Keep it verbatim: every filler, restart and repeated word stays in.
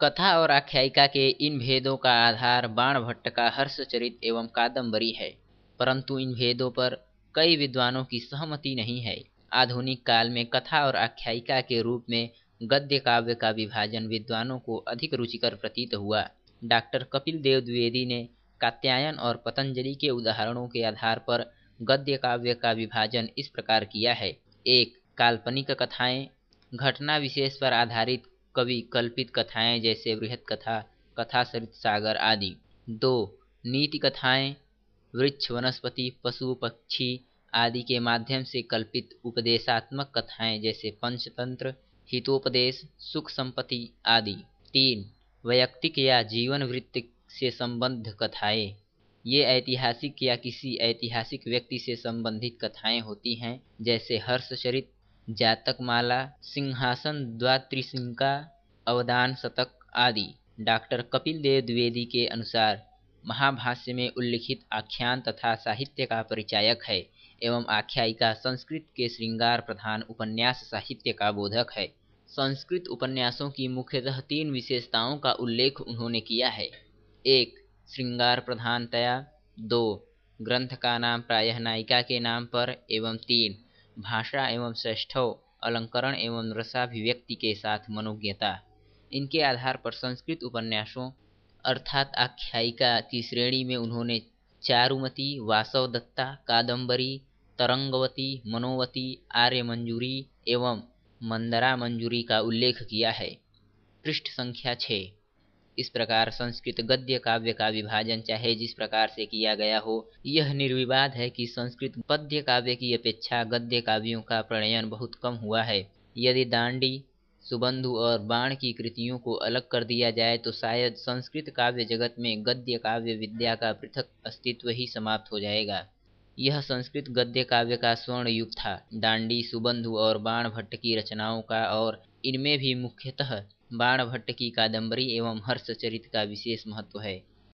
कथा और आख्यायिका के इन भेदों का आधार बाणभट्ट का हर्षचरित एवं कादम्बरी है, परंतु इन भेदों पर कई विद्वानों की सहमति नहीं है। आधुनिक काल में कथा और आख्यायिका के रूप में गद्य काव्य का विभाजन विद्वानों को अधिक रुचिकर प्रतीत हुआ। डॉक्टर कपिल देव द्विवेदी ने कात्यायन और पतंजलि के उदाहरणों के आधार पर गद्य काव्य का विभाजन इस प्रकार किया है। एक, काल्पनिक कथाएं, घटना विशेष पर आधारित कवि कल्पित कथाएं जैसे बृहत कथा, कथा सरित सागर आदि। दो, नीति कथाएं, वृक्ष वनस्पति पशु पक्षी आदि के माध्यम से कल्पित उपदेशात्मक कथाएं जैसे पंचतंत्र, हितोपदेश, सुख संपत्ति आदि। तीन, वैयक्तिक या जीवन वृत्त से संबद्ध कथाएं, ये ऐतिहासिक या किसी ऐतिहासिक व्यक्ति से संबंधित कथाएं होती हैं जैसे हर्षचरित, जातकमाला, सिंहासन द्वात्रिशंका, अवदान शतक आदि। डॉक्टर कपिल देव द्विवेदी के अनुसार महाभाष्य में उल्लिखित आख्यान तथा साहित्य का परिचायक है एवं आख्यायिका संस्कृत के श्रृंगार प्रधान उपन्यास साहित्य का बोधक है। संस्कृत उपन्यासों की मुख्यतः तीन विशेषताओं का उल्लेख उन्होंने किया है। एक, श्रृंगार प्रधानतया। दो, ग्रंथ का नाम प्रायः नायिका के नाम पर। एवं तीन, भाषा एवं श्रेष्ठव, अलंकरण एवं रसाभिव्यक्ति के साथ मनोज्ञता। इनके आधार पर संस्कृत उपन्यासों अर्थात आख्यायिका की श्रेणी में उन्होंने चारुमती, वासवदत्ता, कादम्बरी, तरंगवती, मनोवती, आर्यमंजूरी एवं मंदरा मंजूरी का उल्लेख किया है। पृष्ठ संख्या छः। इस प्रकार संस्कृत गद्य काव्य का विभाजन चाहे जिस प्रकार से किया गया हो, यह निर्विवाद है कि संस्कृत पद्य काव्य की अपेक्षा गद्य काव्यों का प्रणयन बहुत कम हुआ है। यदि दांडी, सुबंधु और बाण की कृतियों को अलग कर दिया जाए तो शायद संस्कृत काव्य जगत में गद्य काव्य विद्या का पृथक अस्तित्व ही समाप्त हो जाएगा। यह संस्कृत गद्य काव्य का स्वर्ण युग था। दांडी, सुबंधु और बाणभट्ट की रचनाओं का और इनमें भी मुख्यतः बाणभट्ट की कादम्बरी एवं हर्षचरित का विशेष महत्व है।